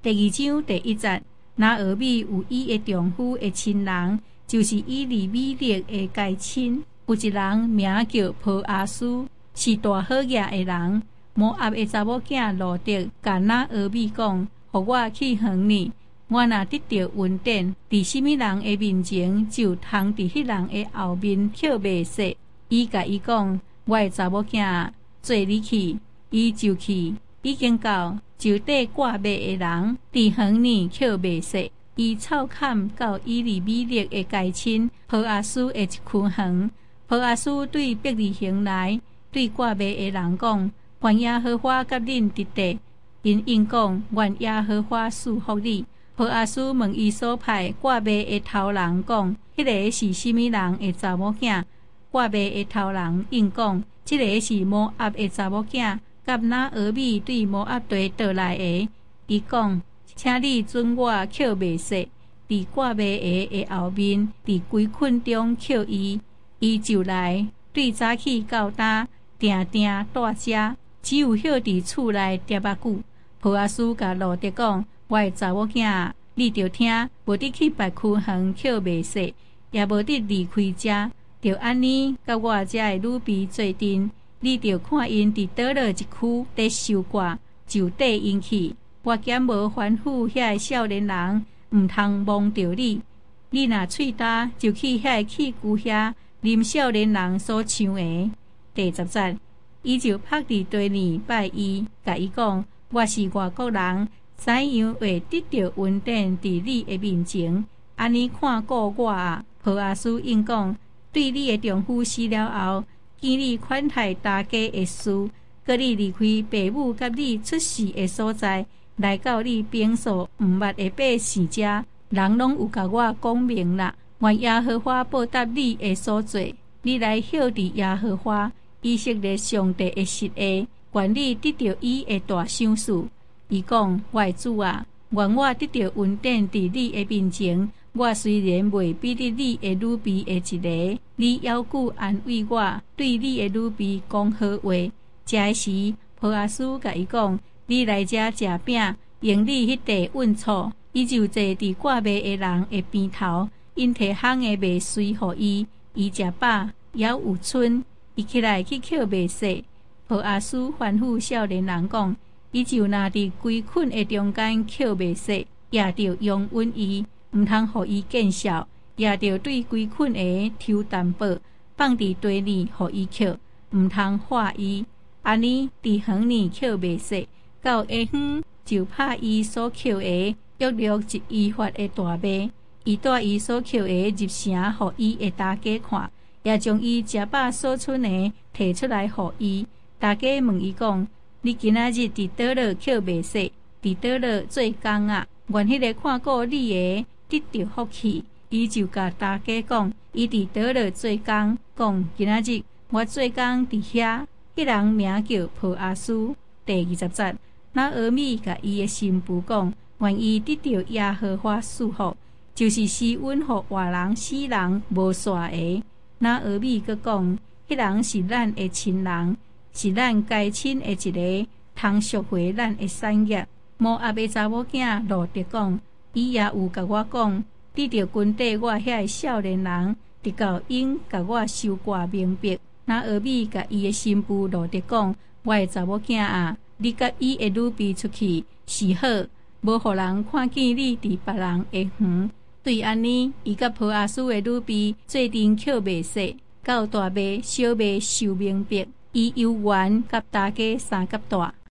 第2章第1節，拿俄米有伊的丈夫的親人，就是以利米勒的階親，有一人名叫波阿斯，是大好野的人。摩押的查某囝路得甲拿俄米講：互我去遠你，我若得到恩典，佇什麼人的面前，就通佇迄人的後面抾麥色。伊甲伊講：我的查某囝做你去，伊就去，已經到就地掛麥的人佇遠你抾麥色。伊湊坎到以利米勒的階親波阿斯的一區園。波阿斯對伯利恆來對掛麥的人講：願耶和華甲恁得地，因應講：願耶和華賜福你。波阿斯問伊所派掛麥的頭人講：迄個是什麼人的查某囝？掛麥的頭人應講：這個是摩押的查某囝，甲拿俄米對摩押地倒來的。伊講：請你准我抾麥色，佇掛麥的後面，佇規捆中抾伊。伊就來，對早起到呾，定定住遮，只有歇佇厝內喋仔久。波阿斯甲路得講：我的查某囝，你着聽，無得去別區園抾麥色，也無得離開遮，着安尼甲我遮的女婢做陣。你着看因佇倒落一區在受掛，就缀因去。我檢無吩咐遐個少年人，毋通忘着你。你若喙焦，就去遐個器具遐啉少年人所唱的。第10節，伊就拍佇地面拜伊，甲伊講：我是外國人，怎樣會得到恩典佇你的面前？安尼看顧我啊！波阿斯應講：對你的丈夫死了後，見你款待大家的事，佮你離開父母甲你出世的所在，來到你平素毋捌的百姓遮，人攏有甲我講明啦。願耶和華報答你的所做，你來曉佇耶和華以色列上帝的實下，願你得到伊的大賞賜。伊講：我的主啊，願我得到恩典佇你的面前。我雖然袂比得你的女婢的一個，你猶顧安慰我，對你的女婢講好話。這時，波阿斯甲伊講：你來遮食餅，用你迄塊穩醋。伊就坐佇掛麥的人的邊頭，因提烘的麥穗予伊，伊食飽，也有剩。伊起來去抾麥色。波阿斯吩咐少年人講：伊就若佇規捆的中間抾麥色，也着擁穩伊，毋通予伊見笑，也着對規捆的抽淡薄，放佇地裡予伊抾，毋通劃伊。安尼佇遠你抾麥色，到下昏就拍伊所抾的約略1伊法的大麥，伊帶伊所抾的入城，予伊的大家看，也將伊食飽所剩的摕出來予伊。大家問伊講：你今仔日佇倒落抾麥色，佇倒落做工啊？願迄個看顧你的得到福氣。伊就甲大家講：伊佇倒落做工，講今仔日我做工佇遐。迄人名叫波阿斯。第20節，拿俄米甲伊的新婦講：願伊得到耶和華賜福，就是施恩予活人死人無煞的。拿俄米閣講：迄人是咱的親人，是咱階親的一個，通贖回咱的產業。摩押的查某囝路得講：伊也有甲我講，你着跟缀我遐個少年人，直到因甲我收掛明白。拿俄米甲伊的新婦路得講：我的查某囝啊，你甲伊的女婢出去是好，無互人看見你佇別人的園。對安尼，伊甲波阿斯的女婢做陣抾麥色，到大麥、小麥收明白，伊由原甲大家三甲大。